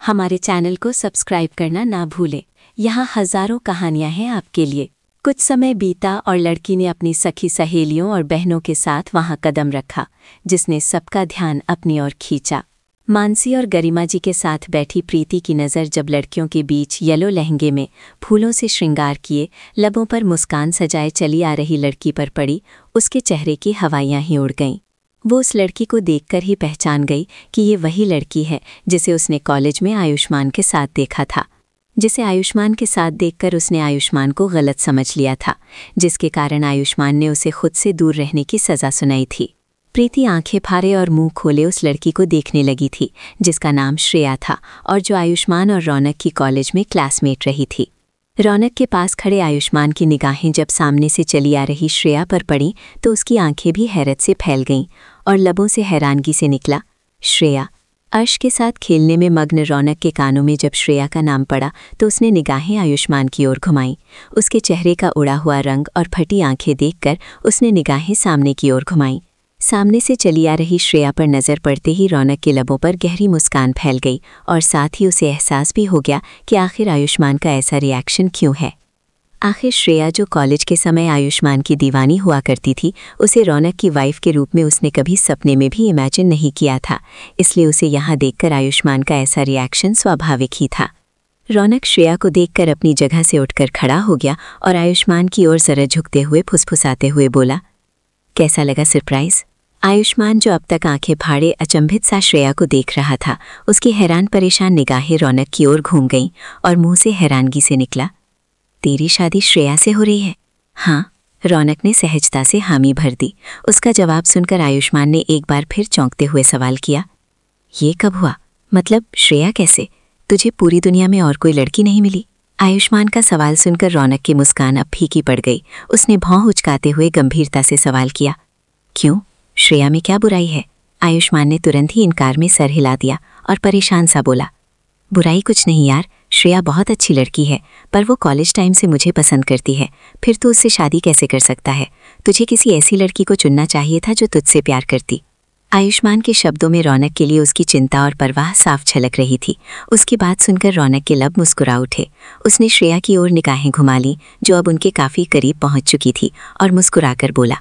हमारे चैनल को सब्सक्राइब करना ना भूलें। यहाँ हजारों कहानियाँ हैं आपके लिए। कुछ समय बीता और लड़की ने अपनी सखी सहेलियों और बहनों के साथ वहाँ कदम रखा, जिसने सबका ध्यान अपनी ओर खींचा। मानसी और गरिमा जी के साथ बैठी प्रीति की नज़र जब लड़कियों के बीच येलो लहंगे में फूलों से श्रृंगार किए, लबों पर मुस्कान सजाए चली आ रही लड़की पर पड़ी, उसके चेहरे की हवाइयाँ ही उड़ गईं। वो उस लड़की को देखकर ही पहचान गई कि ये वही लड़की है जिसे उसने कॉलेज में आयुष्मान के साथ देखा था, जिसे आयुष्मान के साथ देखकर उसने आयुष्मान को गलत समझ लिया था, जिसके कारण आयुष्मान ने उसे खुद से दूर रहने की सज़ा सुनाई थी। प्रीति आंखें फाड़े और मुंह खोले उस लड़की को देखने लगी थी जिसका नाम श्रेया था और जो आयुष्मान और रौनक की कॉलेज में क्लासमेट रही थी। रौनक के पास खड़े आयुष्मान की निगाहें जब सामने से चली आ रही श्रेया पर पड़ीं तो उसकी आंखें भी हैरत से फैल गईं और लबों से हैरानगी से निकला, श्रेया। अर्श के साथ खेलने में मग्न रौनक के कानों में जब श्रेया का नाम पड़ा तो उसने निगाहें आयुष्मान की ओर घुमाईं। उसके चेहरे का उड़ा हुआ रंग और फटी आंखें देखकर उसने निगाहें सामने की ओर घुमाईं। सामने से चली आ रही श्रेया पर नज़र पड़ते ही रौनक के लबों पर गहरी मुस्कान फैल गई और साथ ही उसे एहसास भी हो गया कि आखिर आयुष्मान का ऐसा रिएक्शन क्यों है। आखिर श्रेया जो कॉलेज के समय आयुष्मान की दीवानी हुआ करती थी, उसे रौनक की वाइफ के रूप में उसने कभी सपने में भी इमेजिन नहीं किया था, इसलिए उसे यहाँ देखकर आयुष्मान का ऐसा रिएक्शन स्वाभाविक ही था। रौनक श्रेया को देखकर अपनी जगह से उठकर खड़ा हो गया और आयुष्मान की ओर जरा झुकते हुए फुसफुसाते हुए बोला, कैसा लगा सरप्राइज? आयुष्मान जो अब तक आंखें फाड़े अचंभित सा श्रेया को देख रहा था, उसकी हैरान परेशान निगाहें रौनक की ओर घूम गईं और मुंह से हैरानगी से निकला, तेरी शादी श्रेया से हो रही है? हाँ, रौनक ने सहजता से हामी भर दी। उसका जवाब सुनकर आयुष्मान ने एक बार फिर चौंकते हुए सवाल किया, ये कब हुआ? मतलब श्रेया कैसे? तुझे पूरी दुनिया में और कोई लड़की नहीं मिली? आयुष्मान का सवाल सुनकर रौनक की मुस्कान अब फीकी पड़ गई। उसने भौं उचकाते हुए गंभीरता से सवाल किया, क्यों, श्रेया में क्या बुराई है? आयुष्मान ने तुरंत ही इनकार में सर हिला दिया और परेशान सा बोला, बुराई कुछ नहीं यार, श्रेया बहुत अच्छी लड़की है, पर वो कॉलेज टाइम से मुझे पसंद करती है, फिर तो उससे शादी कैसे कर सकता है? तुझे किसी ऐसी लड़की को चुनना चाहिए था जो तुझसे प्यार करती। आयुष्मान के शब्दों में रौनक के लिए उसकी चिंता और परवाह साफ झलक रही थी। उसकी बात सुनकर रौनक के लब मुस्कुरा उठे। उसने श्रेया की ओर निगाहें घुमा लीं, जो अब उनके काफ़ी करीब पहुंच चुकी थी, और मुस्कुराकर बोला,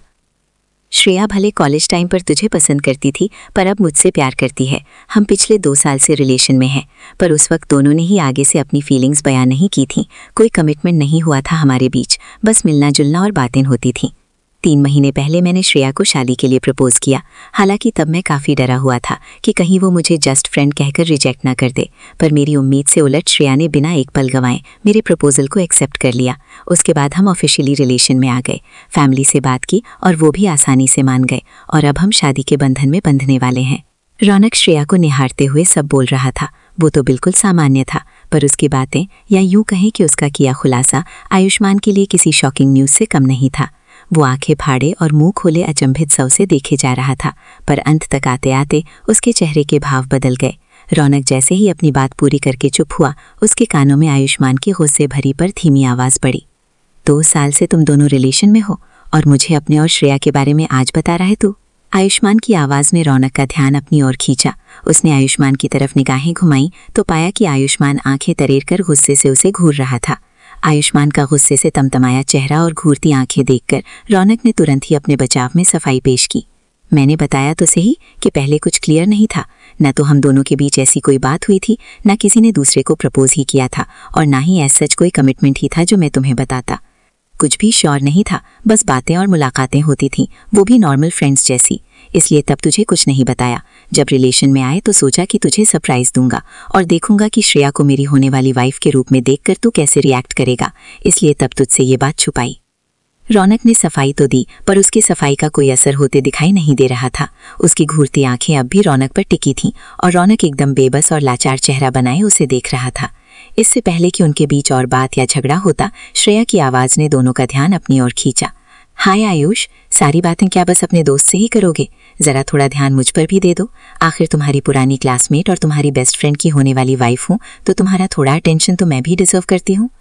श्रेया भले कॉलेज टाइम पर तुझे पसंद करती थी, पर अब मुझसे प्यार करती है। हम पिछले 2 साल से रिलेशन में हैं, पर उस वक्त दोनों ने ही आगे से अपनी फीलिंग्स बयान नहीं की थीं। कोई कमिटमेंट नहीं हुआ था हमारे बीच, बस मिलना जुलना और बातें होती थीं। 3 महीने पहले मैंने श्रेया को शादी के लिए प्रपोज किया। हालांकि तब मैं काफ़ी डरा हुआ था कि कहीं वो मुझे जस्ट फ्रेंड कहकर रिजेक्ट ना कर दे, पर मेरी उम्मीद से उलट श्रेया ने बिना एक पल गंवाए मेरे प्रपोजल को एक्सेप्ट कर लिया। उसके बाद हम ऑफिशियली रिलेशन में आ गए, फैमिली से बात की और वो भी आसानी से मान गए, और अब हम शादी के बंधन में बंधने वाले हैं। रौनक श्रेया को निहारते हुए सब बोल रहा था। वो तो बिल्कुल सामान्य था, पर उसकी बातें, या यूं कहें कि उसका किया खुलासा, आयुष्मान के लिए किसी शॉकिंग न्यूज़ से कम नहीं था। वो आंखें फाड़े और मुंह खोले अचंभित सा उसे देखे जा रहा था, पर अंत तक आते आते उसके चेहरे के भाव बदल गए। रौनक जैसे ही अपनी बात पूरी करके चुप हुआ, उसके कानों में आयुष्मान की गुस्से भरी पर धीमी आवाज़ पड़ी, 2 साल से तुम दोनों रिलेशन में हो और मुझे अपने और श्रेया के बारे में आज बता रहा है तू? आयुष्मान की आवाज़ ने रौनक का ध्यान अपनी ओर खींचा। उसने आयुष्मान की तरफ निगाहें घुमाई तो पाया कि आयुष्मान आंखें तरेर कर गुस्से से उसे घूर रहा था। आयुष्मान का गुस्से से तमतमाया चेहरा और घूरती आंखें देखकर रौनक ने तुरंत ही अपने बचाव में सफाई पेश की, मैंने बताया तो सही कि पहले कुछ क्लियर नहीं था। न तो हम दोनों के बीच ऐसी कोई बात हुई थी, न किसी ने दूसरे को प्रपोज ही किया था, और ना ही ऐसा सच कोई कमिटमेंट ही था जो मैं तुम्हें बताता। कुछ भी श्योर नहीं था, बस बातें और मुलाकातें होती थीं, वो भी नॉर्मल फ्रेंड्स जैसी। इसलिए तब तुझे कुछ नहीं बताया। जब रिलेशन में आए तो सोचा कि तुझे सरप्राइज दूंगा और देखूंगा कि श्रेया को मेरी होने वाली वाइफ के रूप में देखकर तू कैसे रिएक्ट करेगा, इसलिए तब तुझसे ये बात छुपाई। रौनक ने सफाई तो दी, पर उसकी सफाई का कोई असर होते दिखाई नहीं दे रहा था। उसकी घूरती आंखें अब भी रौनक पर टिकी थीं और रौनक एकदम बेबस और लाचार चेहरा बनाए उसे देख रहा था। इससे पहले कि उनके बीच और बात या झगड़ा होता, श्रेया की आवाज़ ने दोनों का ध्यान अपनी ओर खींचा, हाय आयुष, सारी बातें क्या बस अपने दोस्त से ही करोगे? ज़रा थोड़ा ध्यान मुझ पर भी दे दो। आखिर तुम्हारी पुरानी क्लासमेट और तुम्हारी बेस्ट फ्रेंड की होने वाली वाइफ हूँ, तो तुम्हारा थोड़ा अटेंशन तो मैं भी डिजर्व करती हूँ।